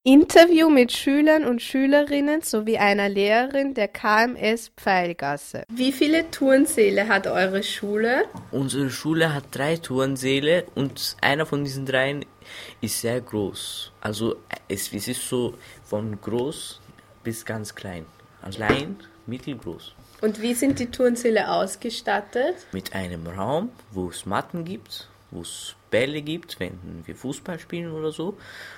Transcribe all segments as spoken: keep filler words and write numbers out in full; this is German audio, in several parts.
Interview mit Schülern und Schülerinnen sowie einer Lehrerin der K M S Pfeilgasse. Wie viele Turnsäle hat eure Schule? Unsere Schule hat drei Turnsäle und einer von diesen dreien ist sehr groß. Also es, es ist so von groß bis ganz klein. Also klein, mittelgroß. Und wie sind die Turnsäle ausgestattet? Mit einem Raum, wo es Matten gibt, wo es Bälle gibt, wenn wir Fußball spielen oder so.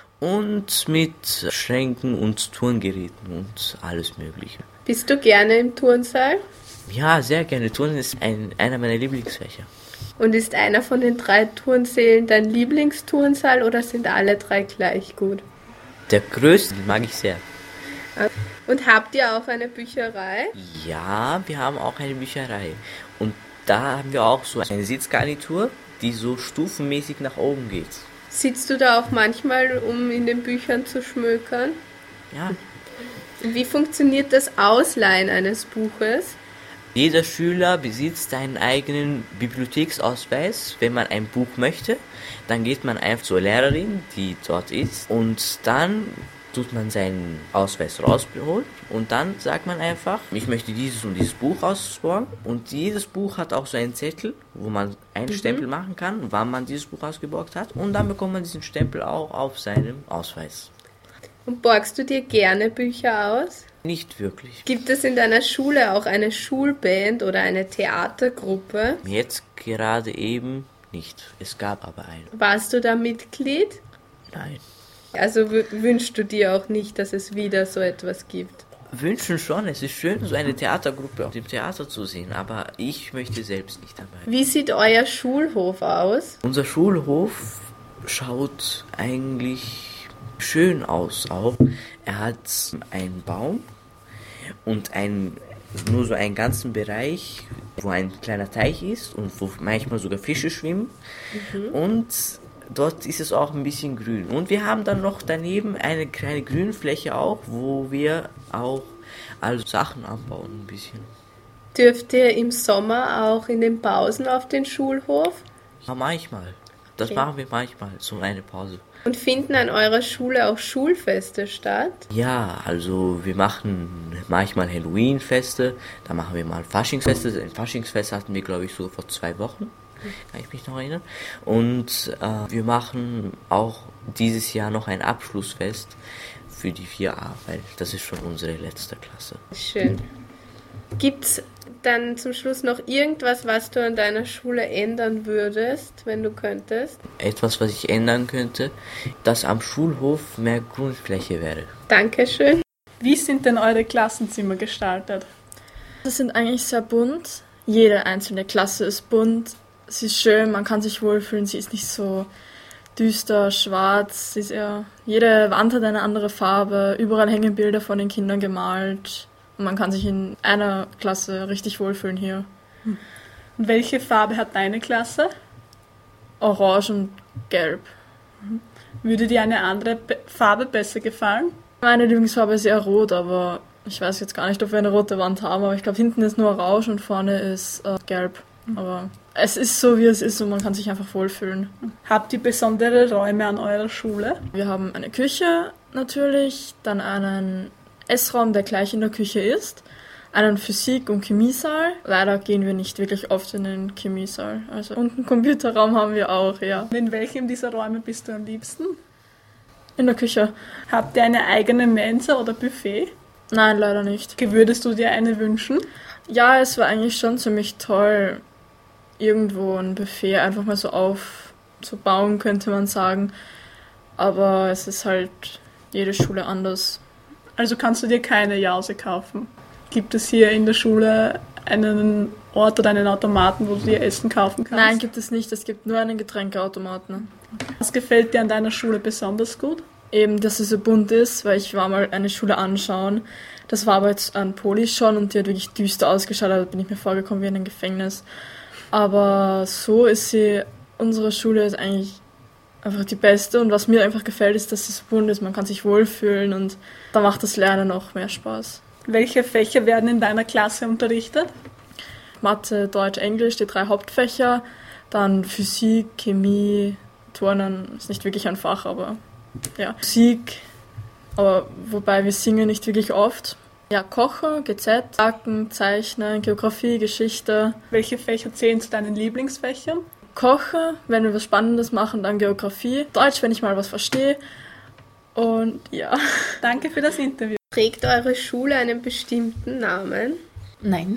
Und mit Schränken und Turngeräten und alles Mögliche. Bist du gerne im Turnsaal? Ja, sehr gerne. Turnen ist ein, einer meiner Lieblingsfächer. Und ist einer von den drei Turnsälen dein Lieblingsturnsaal oder sind alle drei gleich gut? Der größte mag ich sehr. Und habt ihr auch eine Bücherei? Ja, wir haben auch eine Bücherei. Und da haben wir auch so eine Sitzgarnitur, die so stufenmäßig nach oben geht. Sitzt du da auch manchmal, um in den Büchern zu schmökern? Ja. Wie funktioniert das Ausleihen eines Buches? Jeder Schüler besitzt einen eigenen Bibliotheksausweis. Wenn man ein Buch möchte, dann geht man einfach zur Lehrerin, die dort ist, und dann tut man seinen Ausweis rausholen und dann sagt man einfach, ich möchte dieses und dieses Buch ausborgen, und jedes Buch hat auch so einen Zettel, wo man einen mhm. Stempel machen kann, wann man dieses Buch ausgeborgt hat, und dann bekommt man diesen Stempel auch auf seinem Ausweis. Und borgst du dir gerne Bücher aus? Nicht wirklich. Gibt es in deiner Schule auch eine Schulband oder eine Theatergruppe? Jetzt gerade eben nicht. Es gab aber eine. Warst du da Mitglied? Nein. Also w- wünschst du dir auch nicht, dass es wieder so etwas gibt? Wünschen schon. Es ist schön, so eine Theatergruppe auf dem Theater zu sehen, aber ich möchte selbst nicht dabei. Wie sieht euer Schulhof aus? Unser Schulhof schaut eigentlich schön aus auch. Er hat einen Baum und einen, nur so einen ganzen Bereich, wo ein kleiner Teich ist und wo manchmal sogar Fische schwimmen. Mhm. Und dort ist es auch ein bisschen grün. Und wir haben dann noch daneben eine kleine Grünfläche auch, wo wir auch also Sachen anbauen ein bisschen. Dürft ihr im Sommer auch in den Pausen auf den Schulhof? Ja, manchmal. Das okay. machen wir manchmal, so eine Pause. Und finden an eurer Schule auch Schulfeste statt? Ja, also wir machen manchmal Halloween-Feste, dann machen wir mal Faschingsfeste. Ein Faschingsfest hatten wir, glaube ich, so vor zwei Wochen. Kann ich mich noch erinnern. Und äh, wir machen auch dieses Jahr noch ein Abschlussfest für die vier a, weil das ist schon unsere letzte Klasse. Schön. Gibt's dann zum Schluss noch irgendwas, was du an deiner Schule ändern würdest, wenn du könntest? Etwas, was ich ändern könnte, dass am Schulhof mehr Grundfläche wäre. Dankeschön. Wie sind denn eure Klassenzimmer gestaltet? Das sind eigentlich sehr bunt. Jede einzelne Klasse ist bunt. Sie ist schön, man kann sich wohlfühlen, sie ist nicht so düster, schwarz. Sie ist eher, jede Wand hat eine andere Farbe, überall hängen Bilder von den Kindern gemalt. Und man kann sich in einer Klasse richtig wohlfühlen hier. Und welche Farbe hat deine Klasse? Orange und Gelb. Würde dir eine andere Be- Farbe besser gefallen? Meine Lieblingsfarbe ist eher rot, aber ich weiß jetzt gar nicht, ob wir eine rote Wand haben. Aber ich glaube, hinten ist nur Orange und vorne ist äh, Gelb. Aber es ist so, wie es ist, und man kann sich einfach wohlfühlen. Habt ihr besondere Räume an eurer Schule? Wir haben eine Küche natürlich, dann einen Essraum, der gleich in der Küche ist, einen Physik- und Chemiesaal. Leider gehen wir nicht wirklich oft in den Chemiesaal. Also, und einen Computerraum haben wir auch, ja. Und in welchem dieser Räume bist du am liebsten? In der Küche. Habt ihr eine eigene Mensa oder Buffet? Nein, leider nicht. Würdest du dir eine wünschen? Ja, es war eigentlich schon ziemlich toll, irgendwo ein Buffet einfach mal so aufzubauen, könnte man sagen. Aber es ist halt jede Schule anders. Also kannst du dir keine Jause kaufen? Gibt es hier in der Schule einen Ort oder einen Automaten, wo du dir Essen kaufen kannst? Nein, gibt es nicht. Es gibt nur einen Getränkeautomaten. Was gefällt dir an deiner Schule besonders gut? Eben, dass sie so bunt ist, weil ich war mal eine Schule anschauen. Das war aber jetzt an Poli schon und die hat wirklich düster ausgeschaut. Da bin ich mir vorgekommen wie in einem Gefängnis. Aber so ist sie, unsere Schule ist eigentlich einfach die beste, und was mir einfach gefällt, ist, dass es bunt ist, man kann sich wohlfühlen und da macht das Lernen auch mehr Spaß. Welche Fächer werden in deiner Klasse unterrichtet? Mathe, Deutsch, Englisch, die drei Hauptfächer, dann Physik, Chemie, Turnen, ist nicht wirklich ein Fach, aber ja. Musik, aber wobei wir singen nicht wirklich oft. Ja, Kochen, G Z, Backen, Zeichnen, Geografie, Geschichte. Welche Fächer zählen zu deinen Lieblingsfächern? Kochen, wenn wir was Spannendes machen, dann Geografie. Deutsch, wenn ich mal was verstehe. Und ja. Danke für das Interview. Trägt eure Schule einen bestimmten Namen? Nein,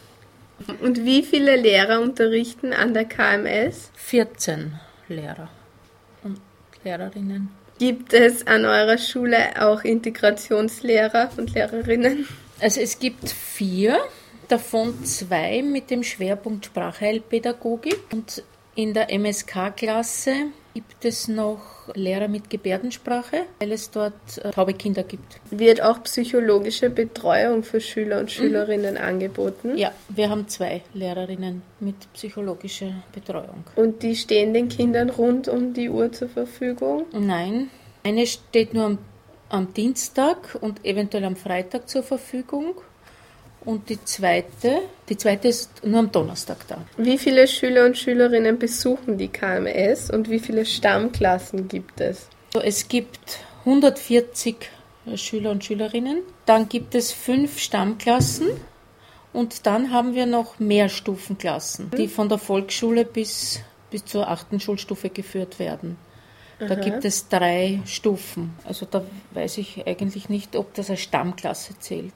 Und wie viele Lehrer unterrichten an der K M S? vierzehn Lehrer und Lehrerinnen. Gibt es an eurer Schule auch Integrationslehrer und Lehrerinnen? Also es gibt vier, davon zwei mit dem Schwerpunkt Sprachheilpädagogik. Und in der M S K-Klasse gibt es noch Lehrer mit Gebärdensprache, weil es dort äh, taube Kinder gibt. Wird auch psychologische Betreuung für Schüler und Schülerinnen angeboten? Ja, wir haben zwei Lehrerinnen mit psychologischer Betreuung. Und die stehen den Kindern rund um die Uhr zur Verfügung? Nein, eine steht nur am, am Dienstag und eventuell am Freitag zur Verfügung. Und die zweite, die zweite ist nur am Donnerstag da. Wie viele Schüler und Schülerinnen besuchen die K M S und wie viele Stammklassen gibt es? Also es gibt hundertvierzig Schüler und Schülerinnen, dann gibt es fünf Stammklassen und dann haben wir noch Mehrstufenklassen, die von der Volksschule bis, bis zur achten Schulstufe geführt werden. Da Aha. gibt es drei Stufen. Also da weiß ich eigentlich nicht, ob das als Stammklasse zählt.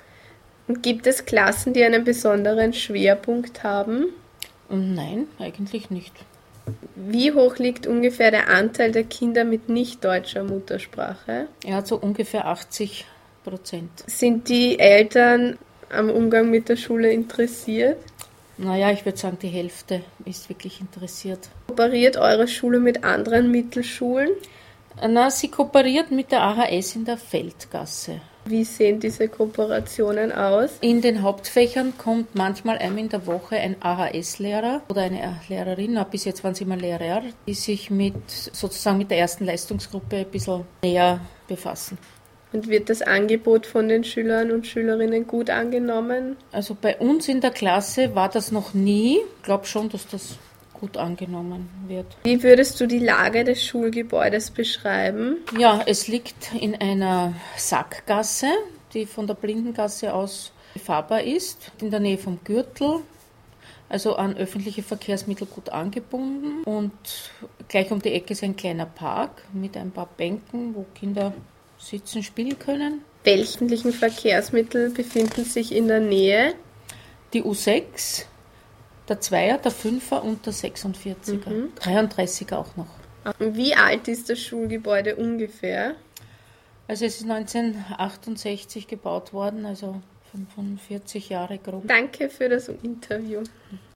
Und gibt es Klassen, die einen besonderen Schwerpunkt haben? Und nein, eigentlich nicht. Wie hoch liegt ungefähr der Anteil der Kinder mit nicht deutscher Muttersprache? Er hat so ungefähr achtzig Prozent. Sind die Eltern am Umgang mit der Schule interessiert? Naja, ich würde sagen, die Hälfte ist wirklich interessiert. Kooperiert eure Schule mit anderen Mittelschulen? Na, sie kooperiert mit der A H S in der Feldgasse. Wie sehen diese Kooperationen aus? In den Hauptfächern kommt manchmal einmal in der Woche ein A H S-Lehrer oder eine Lehrerin, bis jetzt waren es immer Lehrer, die sich mit sozusagen mit der ersten Leistungsgruppe ein bisschen näher befassen. Und wird das Angebot von den Schülern und Schülerinnen gut angenommen? Also bei uns in der Klasse war das noch nie. Ich glaube schon, dass das gut angenommen wird. Wie würdest du die Lage des Schulgebäudes beschreiben? Ja, es liegt in einer Sackgasse, die von der Blindengasse aus befahrbar ist, in der Nähe vom Gürtel, also an öffentliche Verkehrsmittel gut angebunden. Und gleich um die Ecke ist ein kleiner Park mit ein paar Bänken, wo Kinder sitzen, spielen können. Welche öffentlichen Verkehrsmittel befinden sich in der Nähe? Die U sechs, der Zweier, der Fünfer und der sechsundvierziger. Mhm. dreiunddreißiger auch noch. Wie alt ist das Schulgebäude ungefähr? Also es ist neunzehnhundertachtundsechzig gebaut worden, also fünfundvierzig Jahre grob. Danke für das Interview.